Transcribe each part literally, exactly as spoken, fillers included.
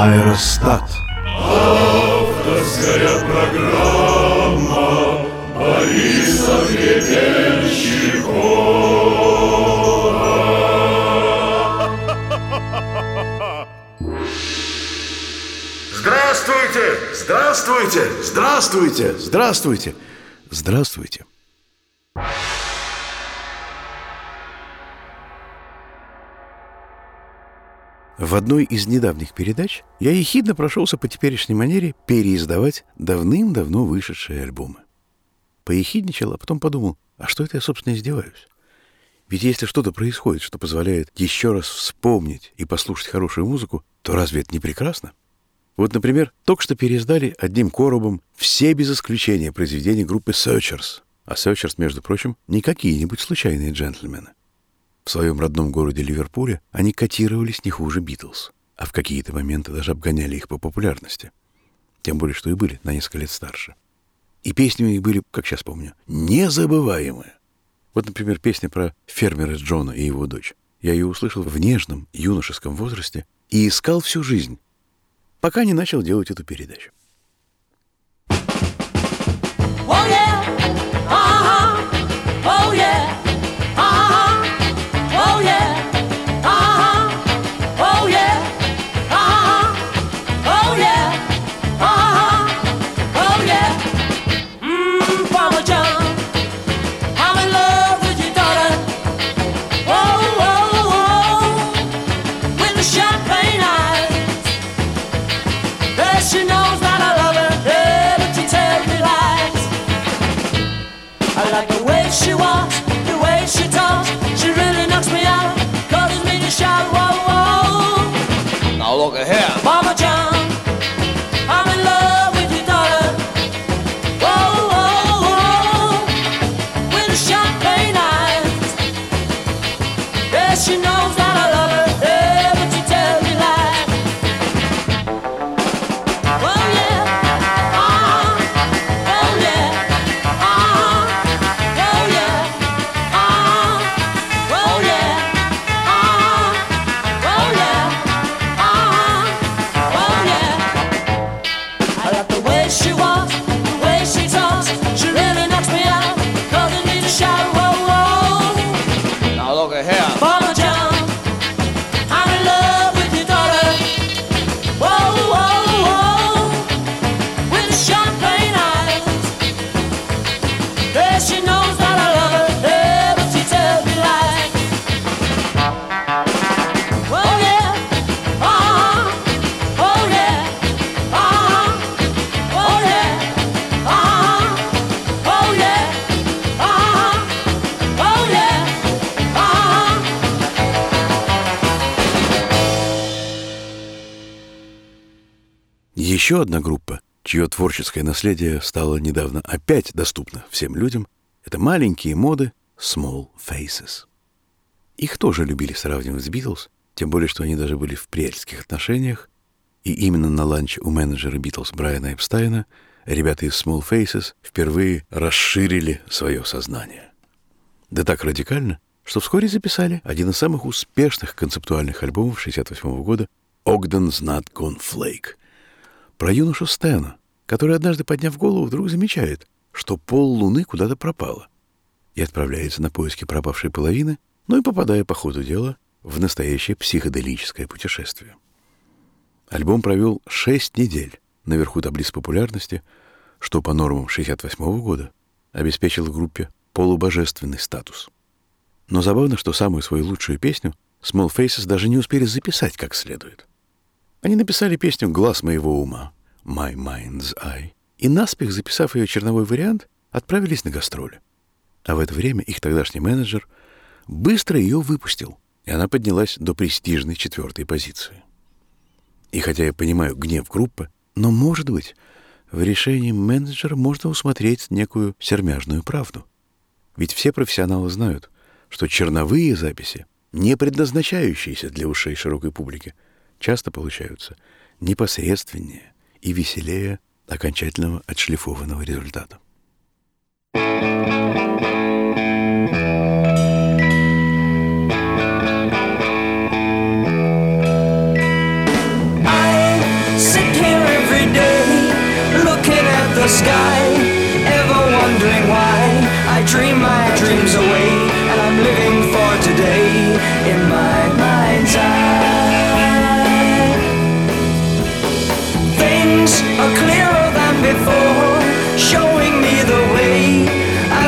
Аэростат. Авторская программа Бориса Гребенщикова. Здравствуйте! Здравствуйте! Здравствуйте! Здравствуйте! Здравствуйте! В одной из недавних передач я ехидно прошелся по теперешней манере переиздавать давным-давно вышедшие альбомы. Поехидничал, а потом подумал, а что это я, собственно, издеваюсь? Ведь если что-то происходит, что позволяет еще раз вспомнить и послушать хорошую музыку, то разве это не прекрасно? Вот, например, только что переиздали одним коробом все без исключения произведения группы Searchers. А Searchers, между прочим, не какие-нибудь случайные джентльмены. В своем родном городе Ливерпуле они котировались не хуже Битлз, а в какие-то моменты даже обгоняли их по популярности. Тем более, что и были на несколько лет старше. И песни у них были, как сейчас помню, незабываемые. Вот, например, песня про фермера Джона и его дочь. Я ее услышал в нежном юношеском возрасте и искал всю жизнь, пока не начал делать эту передачу. Oh yeah, uh-huh, oh yeah, uh-huh, oh yeah, uh-huh, oh yeah, uh-huh, oh yeah, uh-huh, oh yeah. Mmm, Farmer John, I'm in love with your daughter. Oh, oh, oh, with the champagne eyes. There she knows that I love her, yeah, but she tells me lies. I like the way she walks, the way she talks. She really knocks me out, causes me to shout, whoa, whoa. Now look at here. Mama John, I'm in love with your daughter. Whoa, whoa, whoa, with the champagne eyes. Yeah, she knows that I love her, yeah, but she tells me lies. Oh yeah, uh-huh, oh yeah, uh-huh, oh yeah, uh-huh, oh yeah, uh-huh, oh yeah, uh-huh, oh yeah. I like the way she walks, the way she talks. She really knocks me out, causing me to shout, whoa, whoa. Now look at here. Farmer John, I'm in love with your daughter. Whoa, whoa, whoa, with the champagne eyes. Yeah, she knows that I love her, yeah, but she tells me lies. Oh yeah, uh-huh, oh yeah, uh-huh, oh yeah, uh-huh, oh yeah, uh-huh, oh yeah, uh-huh. Еще одна группа, чье творческое наследие стало недавно опять доступно всем людям, это маленькие моды Small Faces. Их тоже любили сравнивать с Битлз, тем более, что они даже были в приятельских отношениях, и именно на ланче у менеджера Битлз Брайана Эпстайна ребята из Small Faces впервые расширили свое сознание. Да так радикально, что вскоре записали один из самых успешных концептуальных альбомов шестьдесят восьмого года «Ogden's Not Gone Flake», про юношу Стэна, который, однажды подняв голову, вдруг замечает, что пол Луны куда-то пропало, и отправляется на поиски пропавшей половины, ну и попадая по ходу дела в настоящее психоделическое путешествие. Альбом провел шесть недель наверху таблиц популярности, что по нормам шестьдесят восьмого года обеспечило группе полубожественный статус. Но забавно, что самую свою лучшую песню Small Faces даже не успели записать как следует. Они написали песню «Глаз моего ума» «My Mind's Eye» и, наспех записав ее черновой вариант, отправились на гастроли. А в это время их тогдашний менеджер быстро ее выпустил, и она поднялась до престижной четвертой позиции. И хотя я понимаю гнев группы, но, может быть, в решении менеджера можно усмотреть некую сермяжную правду. Ведь все профессионалы знают, что черновые записи, не предназначающиеся для ушей широкой публики, часто получаются непосредственнее и веселее окончательного отшлифованного результата. I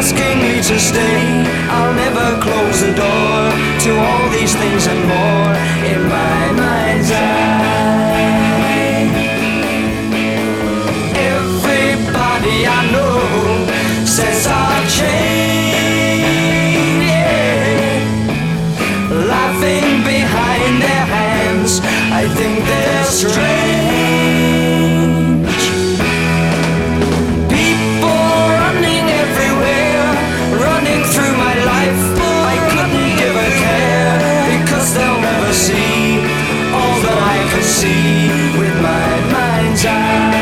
asking me to stay. I'll never close the door to all these things and more in my mind's eye. Everybody I know says I've changed, yeah. Laughing behind their hands, I think they're strange. People running everywhere, running through my life. I couldn't give a care, because they'll never see all that I could see with my mind's eye.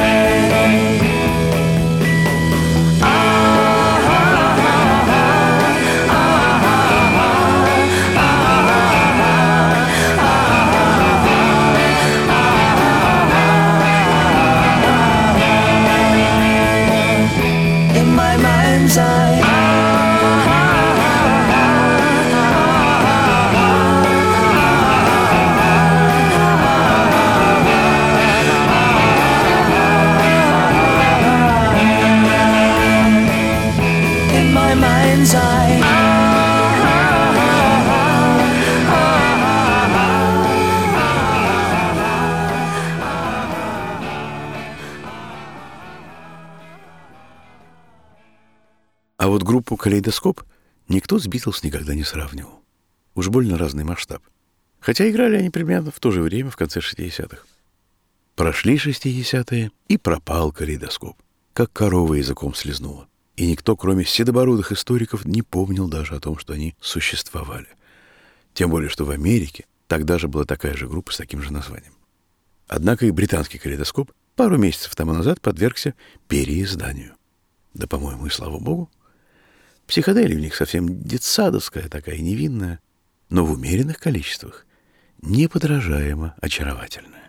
А вот группу «Калейдоскоп» никто с «Битлз» никогда не сравнивал. Уж больно разный масштаб. Хотя играли они примерно в то же время, в конце шестидесятых. Прошли шестидесятые, и пропал «Калейдоскоп», как корова языком слезнула. И никто, кроме седобородых историков, не помнил даже о том, что они существовали. Тем более, что в Америке тогда же была такая же группа с таким же названием. Однако и британский «Калейдоскоп» пару месяцев тому назад подвергся переизданию. Да, по-моему, и слава богу. Психоделия у них совсем детсадовская, такая невинная, но в умеренных количествах неподражаемо очаровательная.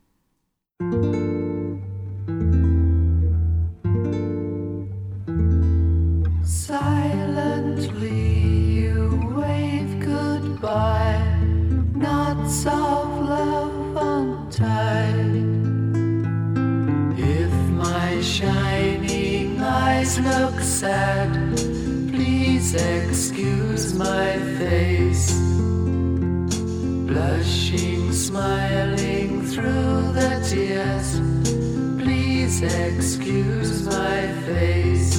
Silently you wave goodbye, knots of love untied. If my shining eyes look sad, please excuse my face. Blushing, smiling through the tears, please excuse my face.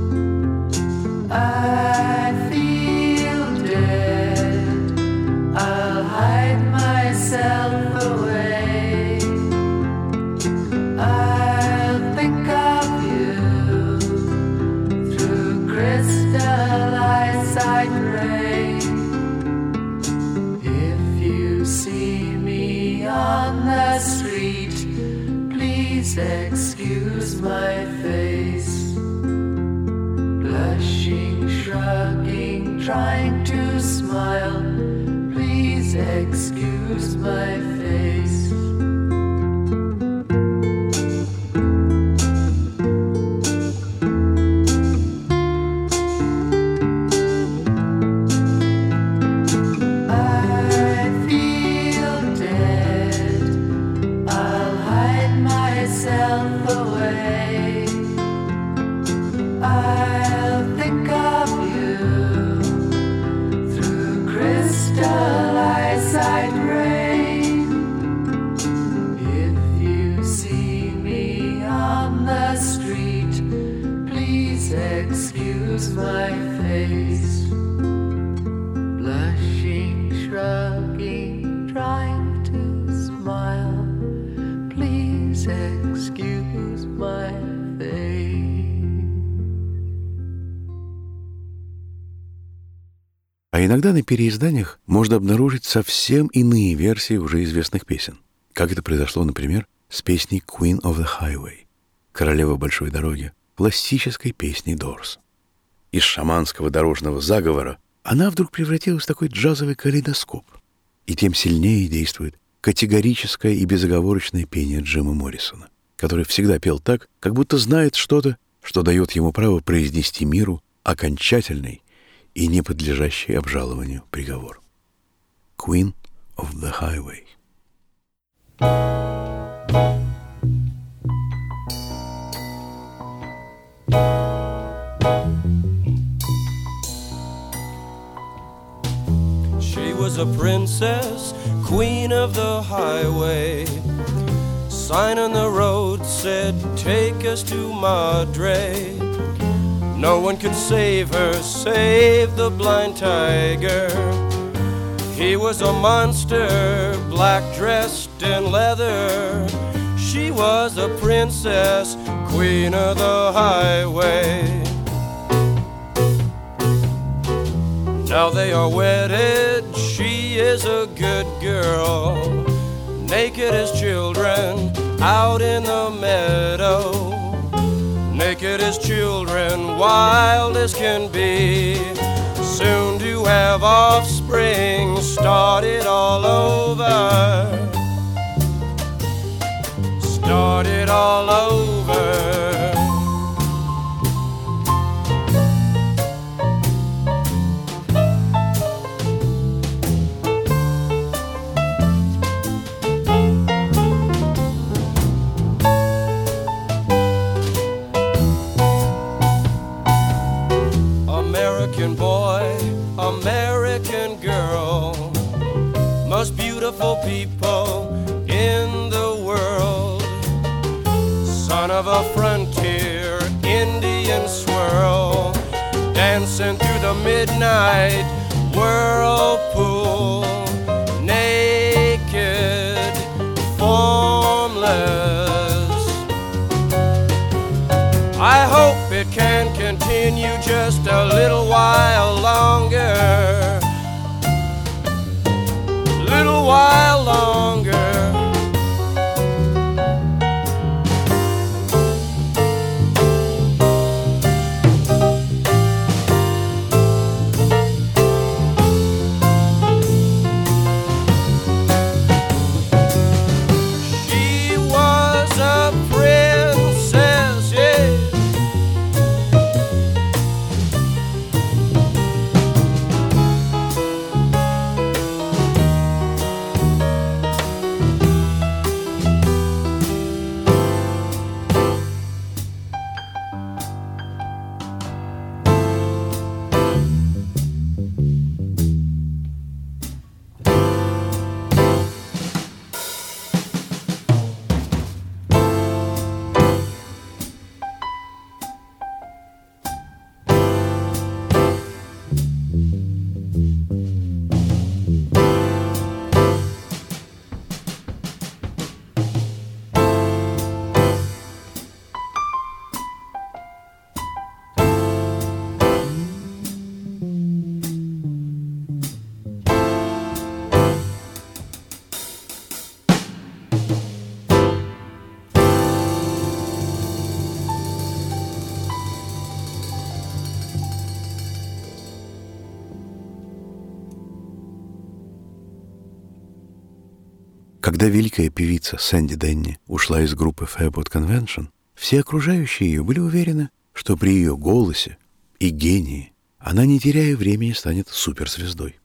I feel dead, I'll hide myself away. I'll think of you through crystal eyesight ray. If you see me on the street, please excuse my face. Blushing, shrugging, trying to smile, please excuse my face. Excuse my face. Blushing, shrugging, trying to smile, please excuse my face. А иногда на переизданиях можно обнаружить совсем иные версии уже известных песен. Как это произошло, например, с песней «Queen of the Highway» — «Королева большой дороги», классической песней Doors. Из шаманского дорожного заговора она вдруг превратилась в такой джазовый калейдоскоп, и тем сильнее действует категорическое и безоговорочное пение Джима Моррисона, который всегда пел так, как будто знает что-то, что дает ему право произнести миру окончательный и не подлежащий обжалованию приговор. Queen of the Highway. was a princess, queen of the highway. Sign on the road said, take us to Madre. No one could save her, save the blind tiger. He was a monster, black dressed in leather. She was a princess, queen of the highway. Now they are wedded, she is a good girl. Naked as children, out in the meadow. Naked as children, wild as can be. Soon to have offspring, start it all over. Start it all over. American boy, American girl, most beautiful people in the world. Son of a frontier Indian swirl, dancing through the midnight whirlpool, naked, formless. I hope it can continue just a little while longer, little while longer. Когда великая певица Сэнди Денни ушла из группы Fairport Convention, все окружающие ее были уверены, что при ее голосе и гении она, не теряя времени, станет суперзвездой.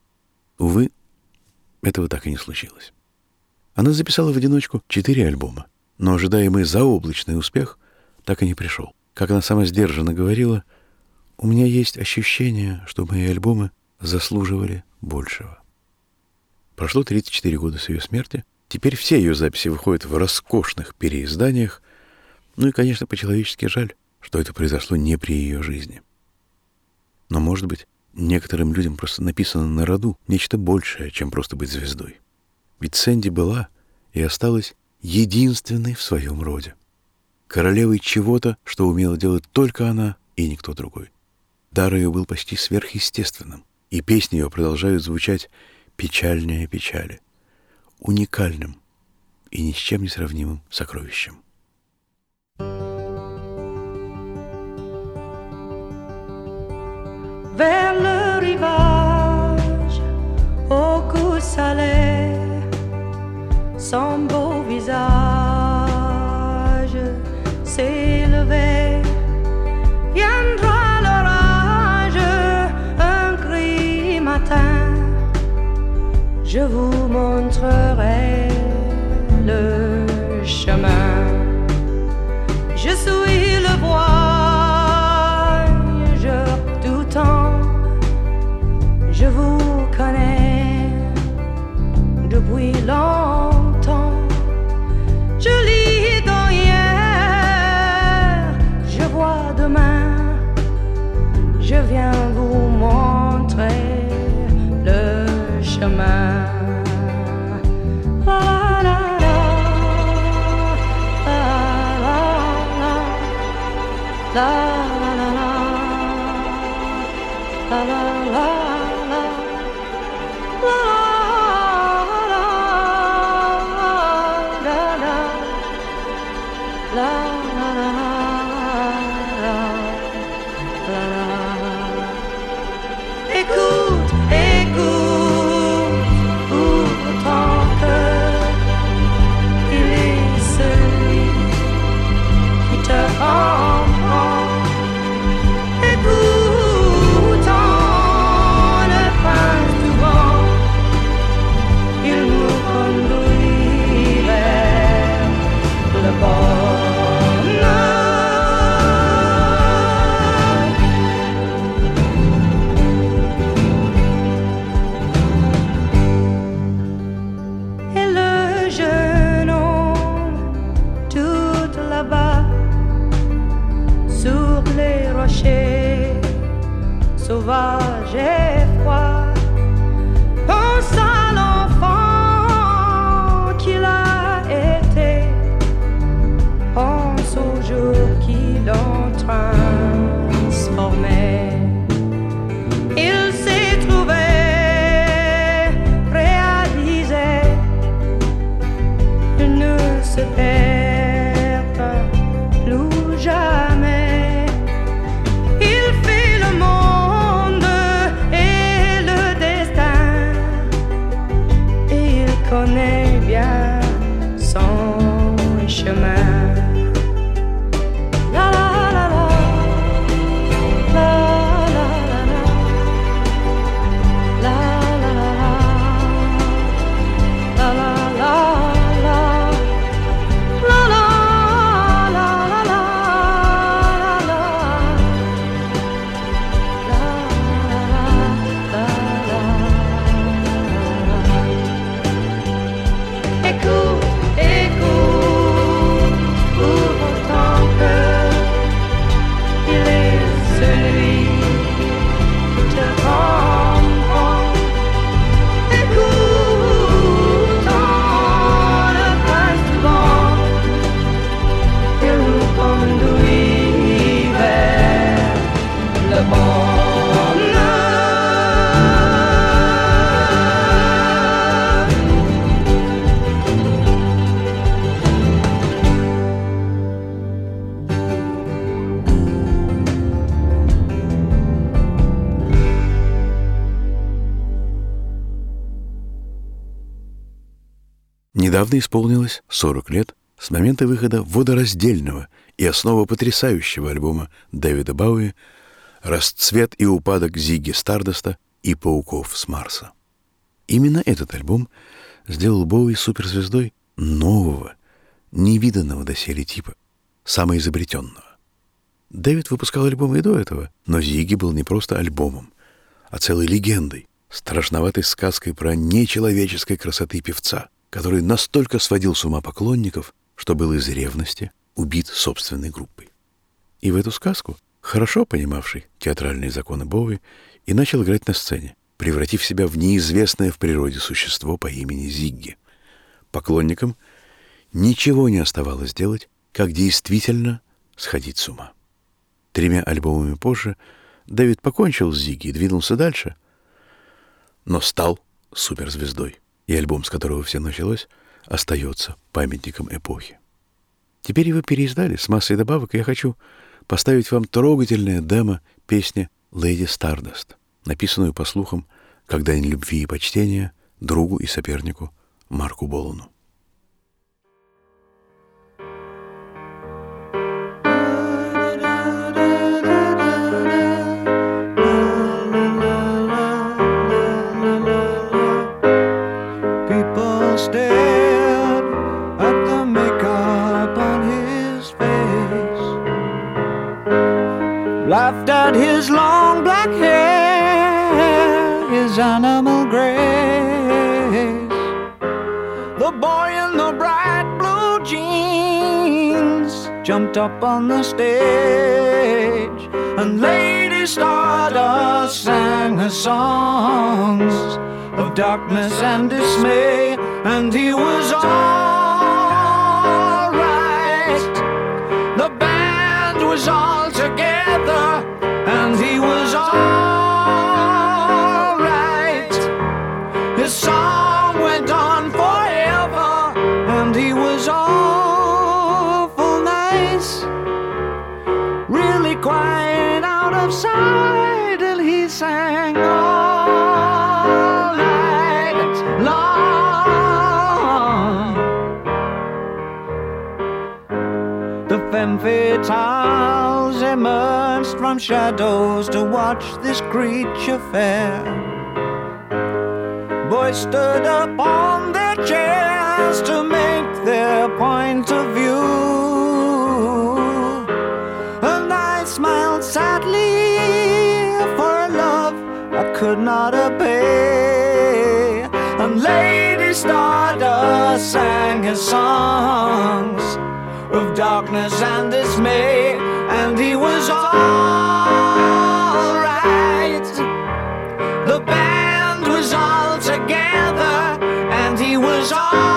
Увы, этого так и не случилось. Она записала в одиночку четыре альбома, но ожидаемый заоблачный успех так и не пришел. Как она сама сдержанно говорила, «У меня есть ощущение, что мои альбомы заслуживали большего». Прошло тридцать четыре года с ее смерти. Теперь все ее записи выходят в роскошных переизданиях. Ну и, конечно, по-человечески жаль, что это произошло не при ее жизни. Но, может быть, некоторым людям просто написано на роду нечто большее, чем просто быть звездой. Ведь Сэнди была и осталась единственной в своем роде. Королевой чего-то, что умела делать только она и никто другой. Дар ее был почти сверхъестественным, и песни ее продолжают звучать печальнее печали, уникальным и ни с чем не сравнимым сокровищем. Vers le rivage, au cou salé, son beau visage s'élevait. Viendra l'orage, un gris matin, je vous montrerai le chemin. Je suis le voyageur du temps, je vous connais je viens vous montrer le chemin. La, la, la, la, la, la, la, la, la, la, la. Écoute, écoute, ouvre ton cœur. Il est celui qui te comprend. Écoutons le prince du vent. Il nous conduit vers le bonheur. Et le jeune homme, tout là-bas, sur les rochers, sauvage et froid, pense à l'enfant qu'il a été, pense au jour qui l'ont transformé. Il s'est trouvé, réalisé, il ne se perd plus jamais. Il fait le monde et le destin, et il connaît bien son chemin. La la la la, la la la la, la la la la, la la la la, la la la la la, la la. Écoute, écoute, ouvre ton cœur. Il est celui qui te comprend. Écoutons le prince du vent. Il nous conduit vers le bonheur. Недавно исполнилось сорок лет с момента выхода водораздельного и основопотрясающего альбома Дэвида Бауи «Расцвет и упадок Зигги Стардаста и пауков с Марса». Именно этот альбом сделал Боуи суперзвездой нового, невиданного доселе типа, самоизобретенного. Дэвид выпускал альбомы и до этого, но Зигги был не просто альбомом, а целой легендой, страшноватой сказкой про нечеловеческой красоты певца, который настолько сводил с ума поклонников, что был из ревности убит собственной группой. И в эту сказку, хорошо понимавший театральные законы Боуи, и начал играть на сцене, превратив себя в неизвестное в природе существо по имени Зигги. Поклонникам ничего не оставалось делать, как действительно сходить с ума. Тремя альбомами позже Дэвид покончил с Зигги и двинулся дальше, но стал суперзвездой, и альбом, с которого все началось, остается памятником эпохи. Теперь его переиздали с массой добавок, и я хочу поставить вам трогательное демо песни «Lady Stardust», написанную, по слухам, как дань любви и почтения другу и сопернику Марку Болану. Stared at the makeup on his face, laughed at his long black hair, his animal grace. The boy in the bright blue jeans jumped up on the stage, and Lady Star sang her songs of darkness and dismay, and he was all right. The band was all together, and he was all right. His song went on forever, and he was awful nice. Really quiet, out of sight, and he sang all night long. The femme fatales emerged from shadows to watch this creature fair. Boys stood up on their chairs to make their point of view. Smiled sadly for a love I could not obey, and Lady Stardust sang his songs of darkness and dismay, and he was all right. The band was all together, and he was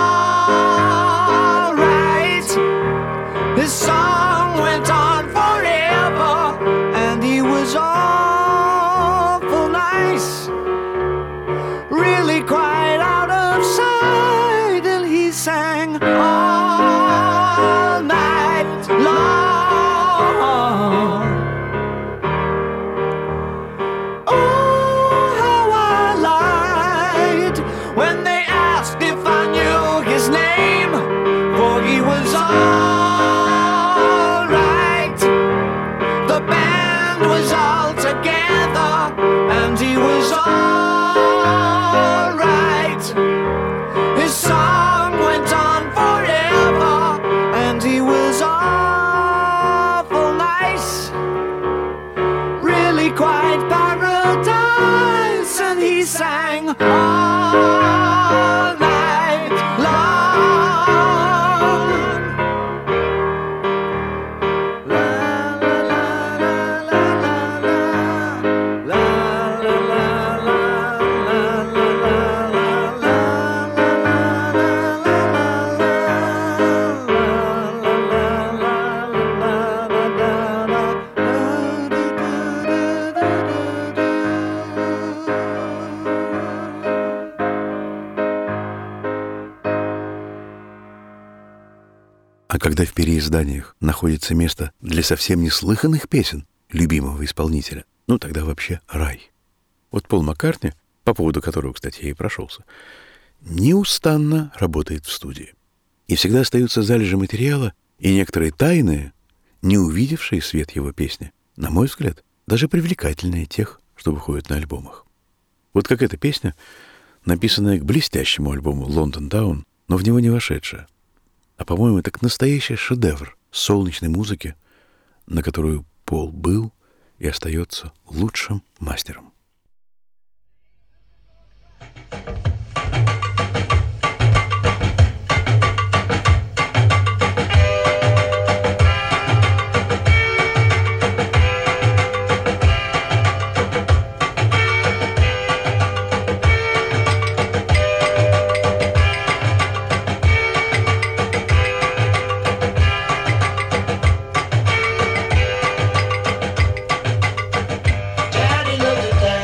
all right. His song went on forever, and he was awful nice. Really quite out of sight, and he sang all night long. Oh, how I lied when they asked if I knew his name, for he was all he was all right. His song went on forever, and he was awful nice. Really quite paradise, and he sang all night long. La, la, la, la, la, la, la. А когда в переизданиях находится место для совсем неслыханных песен любимого исполнителя, ну тогда вообще рай. Вот Пол Маккартни, по поводу которого, кстати, я и прошелся, неустанно работает в студии. И всегда остаются залежи материала и некоторые тайные, не увидевшие свет его песни, на мой взгляд, даже привлекательнее тех, что выходят на альбомах. Вот как эта песня, написанная к блестящему альбому «Лондон Даун», но в него не вошедшая. А, по-моему, это настоящий шедевр солнечной музыки, на которую Пол был и остается лучшим мастером. Daddy looked at that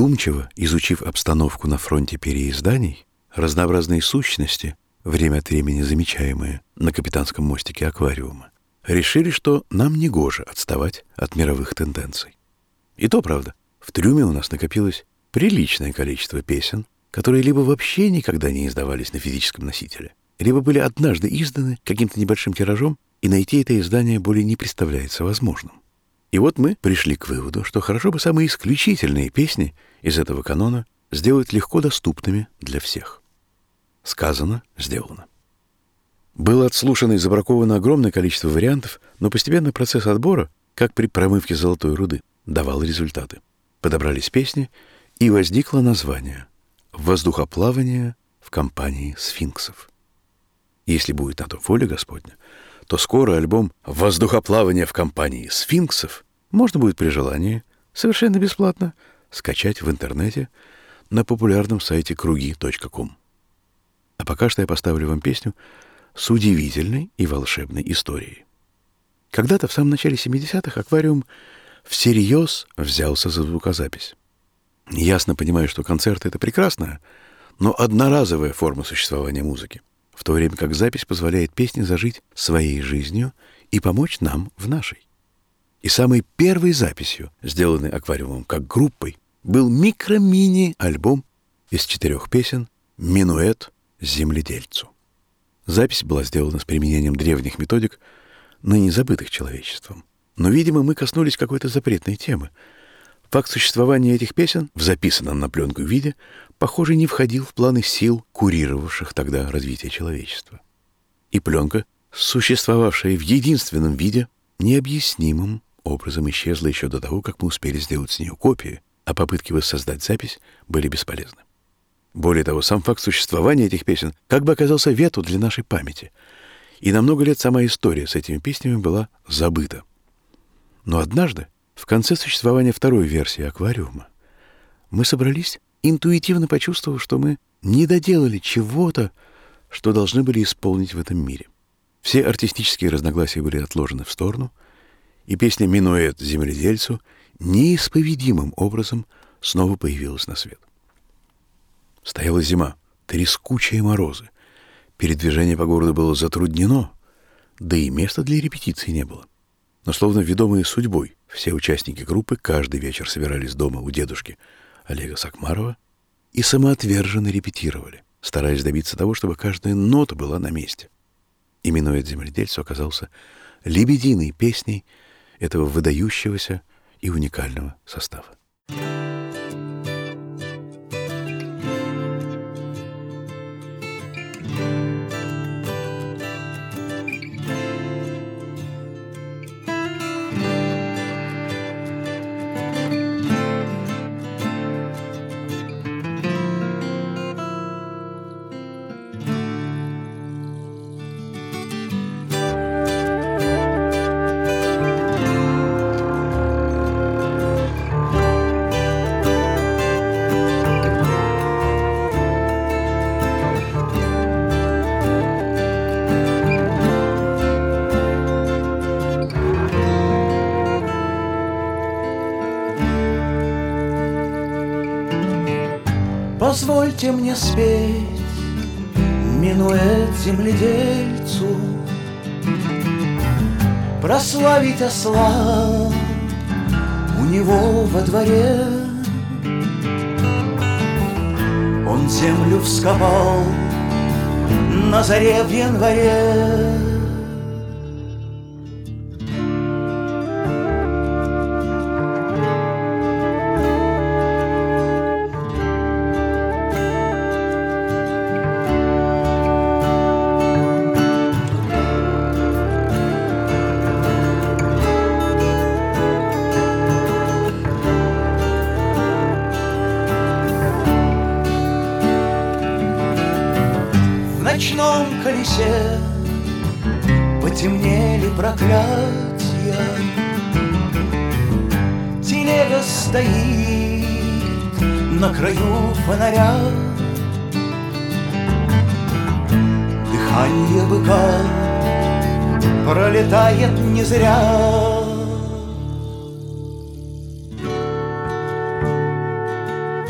Вдумчиво изучив обстановку на фронте переизданий, разнообразные сущности, время от времени замечаемые на капитанском мостике аквариума, решили, что нам негоже отставать от мировых тенденций. И то правда, в трюме у нас накопилось приличное количество песен, которые либо вообще никогда не издавались на физическом носителе, либо были однажды изданы каким-то небольшим тиражом, и найти это издание более не представляется возможным. И вот мы пришли к выводу, что хорошо бы самые исключительные песни из этого канона сделать легко доступными для всех. Сказано, сделано. Было отслушано и забраковано огромное количество вариантов, но постепенно процесс отбора, как при промывке золотой руды, давал результаты. Подобрались песни, и возникло название «Воздухоплавание в компании сфинксов». Если будет на то воля Господня, то скоро альбом «Воздухоплавание в компании сфинксов» можно будет при желании совершенно бесплатно скачать в интернете на популярном сайте круги точка ком. А пока что я поставлю вам песню с удивительной и волшебной историей. Когда-то в самом начале семидесятых «Аквариум» всерьез взялся за звукозапись. Ясно понимаю, что концерт — это прекрасная, но одноразовая форма существования музыки, в то время как запись позволяет песне зажить своей жизнью и помочь нам в нашей. И самой первой записью, сделанной «Аквариумом» как группой, был микро-мини-альбом из четырех песен «Минуэт земледельцу». Запись была сделана с применением древних методик, ныне забытых человечеством. Но, видимо, мы коснулись какой-то запретной темы. Факт существования этих песен в записанном на пленку виде, похоже, не входил в планы сил, курировавших тогда развитие человечества. И пленка, существовавшая в единственном виде, необъяснимым образом исчезла еще до того, как мы успели сделать с нее копии, а попытки воссоздать запись были бесполезны. Более того, сам факт существования этих песен как бы оказался вето для нашей памяти, и на много лет сама история с этими песнями была забыта. Но однажды, в конце существования второй версии «Аквариума», мы собрались, интуитивно почувствовав, что мы не доделали чего-то, что должны были исполнить в этом мире. Все артистические разногласия были отложены в сторону, и песня «Минуэт земледельцу» неисповедимым образом снова появилась на свет. Стояла зима, трескучие морозы. Передвижение по городу было затруднено, да и места для репетиции не было. Но словно ведомые судьбой, все участники группы каждый вечер собирались дома у дедушки Олега Сакмарова и самоотверженно репетировали, стараясь добиться того, чтобы каждая нота была на месте. И «Минуэт земледельцу» оказался лебединой песней этого выдающегося и уникального состава. Позвольте мне спеть минуэт земледельцу, прославить осла у него во дворе. Он землю вскопал на заре в январе. В ночном колесе потемнели проклятия. Телега стоит на краю фонаря. Дыхание быка пролетает не зря.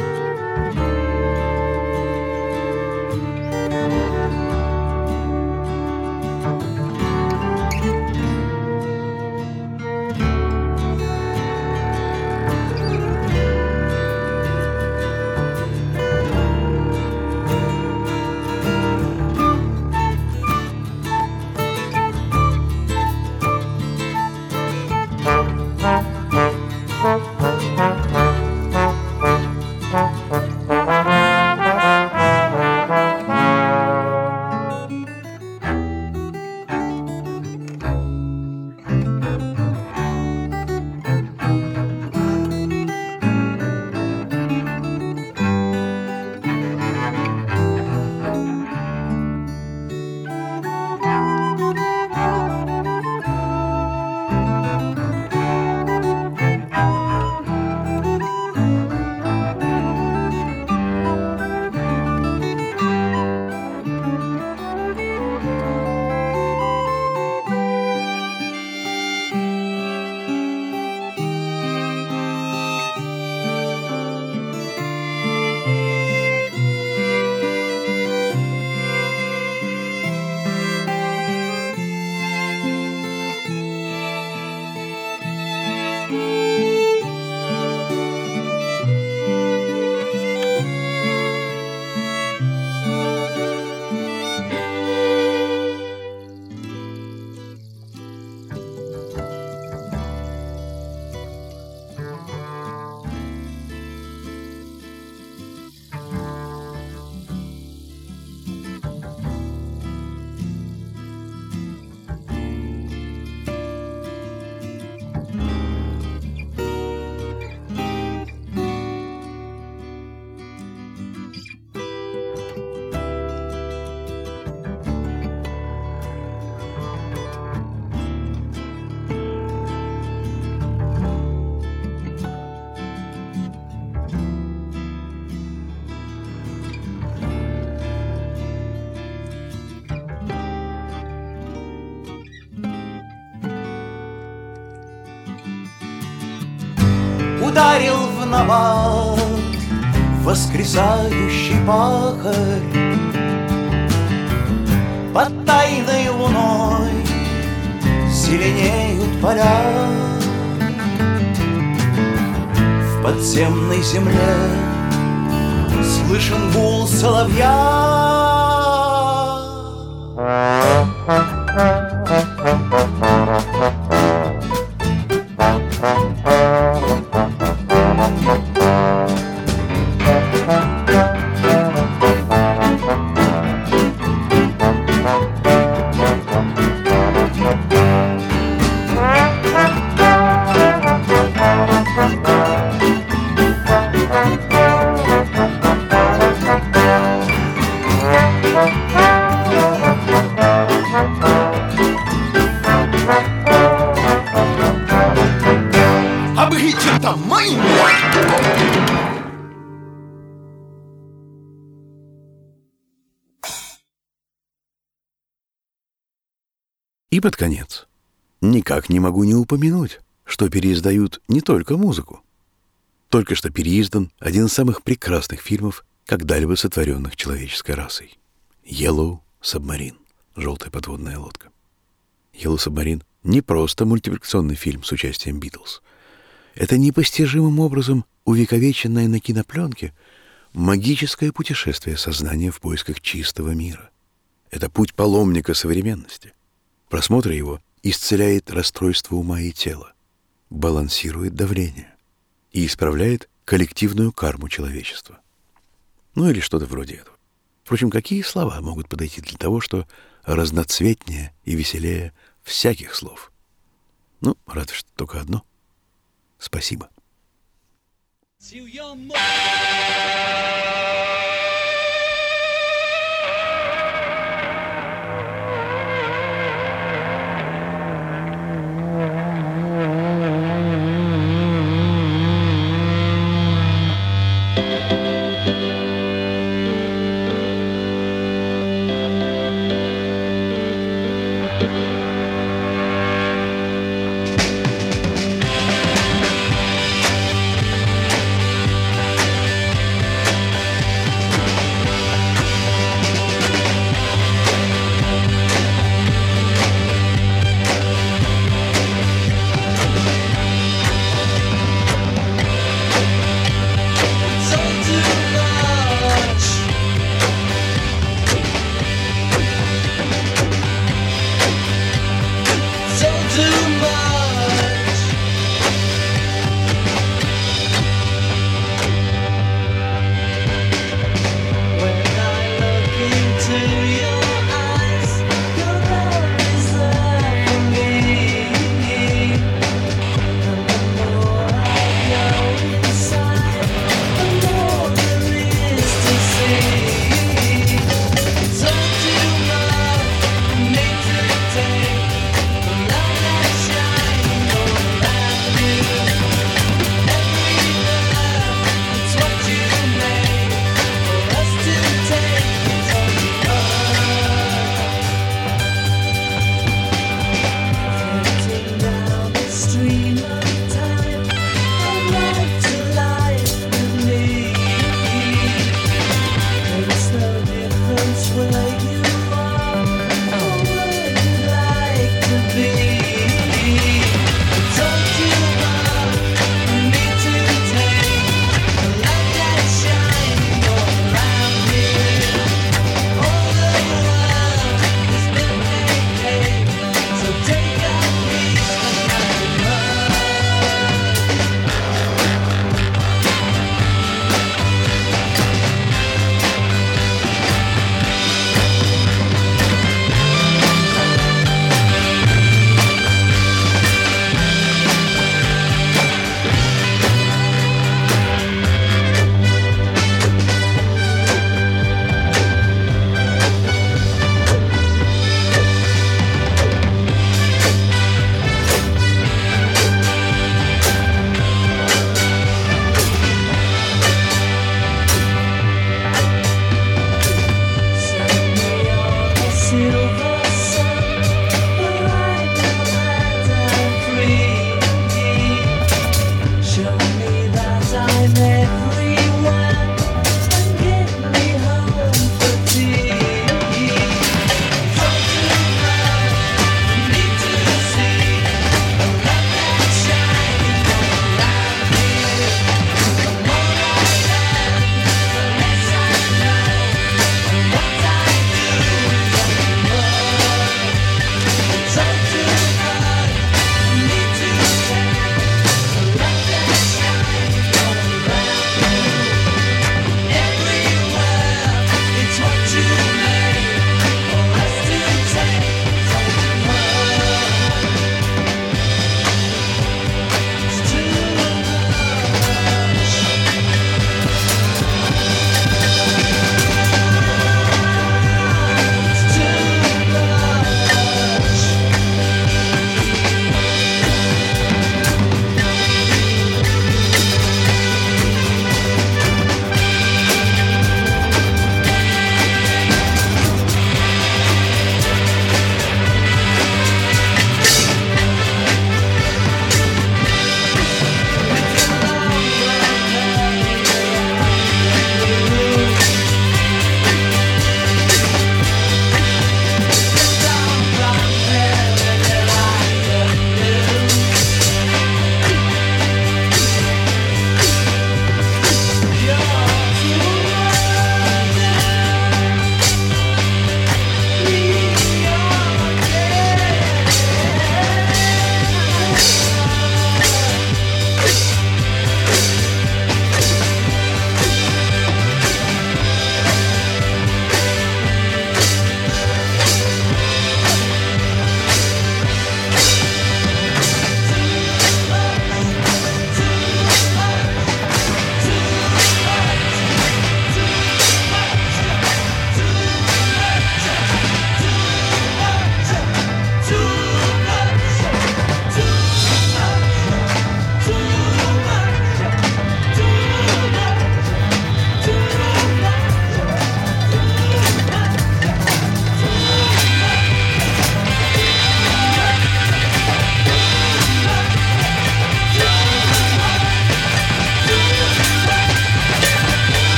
ударил в набат воскресающий пахарь. Под тайной луной зеленеют поля, в подземной земле слышен гул соловья. И под конец никак не могу не упомянуть, что переиздают не только музыку. Только что переиздан один из самых прекрасных фильмов, когда-либо сотворенных человеческой расой. «Yellow Submarine» — «Желтая подводная лодка». «Yellow Submarine» — не просто мультипликационный фильм с участием Битлз. Это непостижимым образом увековеченное на кинопленке магическое путешествие сознания в поисках чистого мира. Это путь паломника современности. Просмотр его исцеляет расстройство ума и тела, балансирует давление и исправляет коллективную карму человечества. Ну или что-то вроде этого. Впрочем, какие слова могут подойти для того, что разноцветнее и веселее всяких слов? Ну, разве что только одно. Спасибо.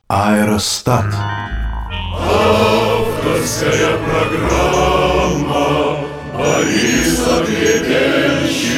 Аэростат. Авторская программа Бориса Гребенщика.